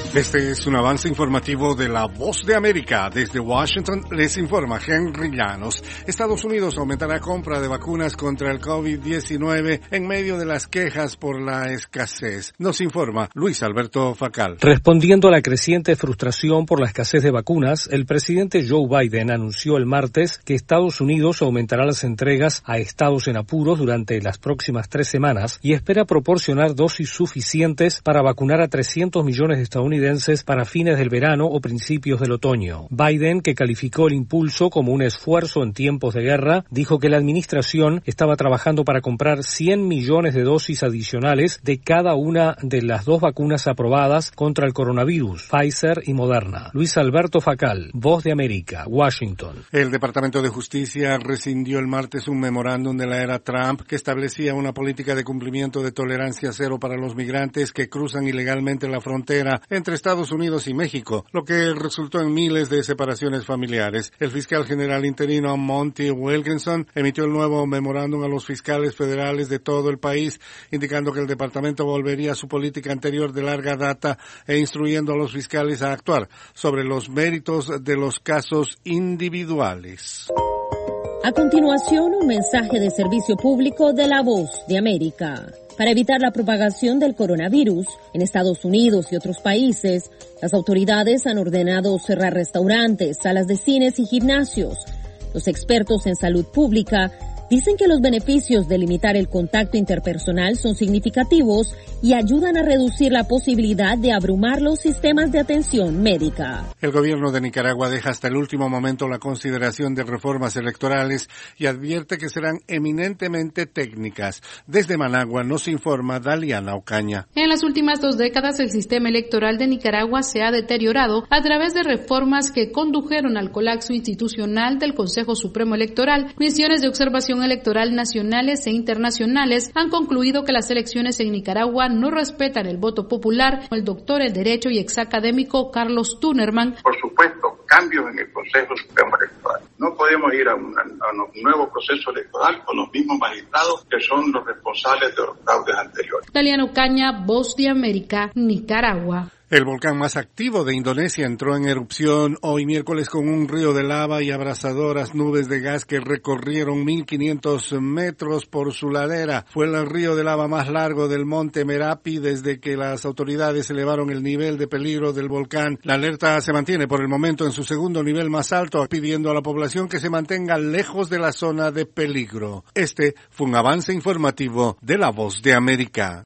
Este es un avance informativo de La Voz de América. Desde Washington les informa Henry Llanos. Estados Unidos aumentará compra de vacunas contra el COVID-19 en medio de las quejas por la escasez. Nos informa Luis Alberto Facal. Respondiendo a la creciente frustración por la escasez de vacunas, el presidente Joe Biden anunció el martes que Estados Unidos aumentará las entregas a estados en apuros durante las próximas 3 semanas y espera proporcionar dosis suficientes para vacunar a 300 millones de estadounidenses para fines del verano o principios del otoño. Biden, que calificó el impulso como un esfuerzo en tiempos de guerra, dijo que la administración estaba trabajando para comprar 100 millones de dosis adicionales de cada una de las 2 vacunas aprobadas contra el coronavirus, Pfizer y Moderna. Luis Alberto Facal, Voz de América, Washington. El Departamento de Justicia rescindió el martes un memorándum de la era Trump que establecía una política de cumplimiento de tolerancia cero para los migrantes que cruzan ilegalmente la frontera entre Estados Unidos y México, lo que resultó en miles de separaciones familiares. El fiscal general interino Monty Wilkinson emitió el nuevo memorándum a los fiscales federales de todo el país, indicando que el departamento volvería a su política anterior de larga data e instruyendo a los fiscales a actuar sobre los méritos de los casos individuales. A continuación, un mensaje de servicio público de La Voz de América. Para evitar la propagación del coronavirus en Estados Unidos y otros países, las autoridades han ordenado cerrar restaurantes, salas de cines y gimnasios. Los expertos en salud pública dicen que los beneficios de limitar el contacto interpersonal son significativos y ayudan a reducir la posibilidad de abrumar los sistemas de atención médica. El gobierno de Nicaragua deja hasta el último momento la consideración de reformas electorales y advierte que serán eminentemente técnicas. Desde Managua nos informa Daliana Ocaña. En las últimas 2 décadas el sistema electoral de Nicaragua se ha deteriorado a través de reformas que condujeron al colapso institucional del Consejo Supremo Electoral. Misiones de observación electoral nacionales e internacionales han concluido que las elecciones en Nicaragua no respetan el voto popular. El doctor en Derecho y exacadémico Carlos Tunerman. Por supuesto, cambios en el Consejo Supremo Electoral. No podemos ir a un nuevo proceso electoral con los mismos magistrados que son los responsables de los fraudes anteriores. Daliana Ocaña, Voz de América, Nicaragua. El volcán más activo de Indonesia entró en erupción hoy miércoles con un río de lava y abrasadoras nubes de gas que recorrieron 1.500 metros por su ladera. Fue el río de lava más largo del monte Merapi desde que las autoridades elevaron el nivel de peligro del volcán. La alerta se mantiene por el momento en su segundo nivel más alto, pidiendo a la población que se mantenga lejos de la zona de peligro. Este fue un avance informativo de La Voz de América.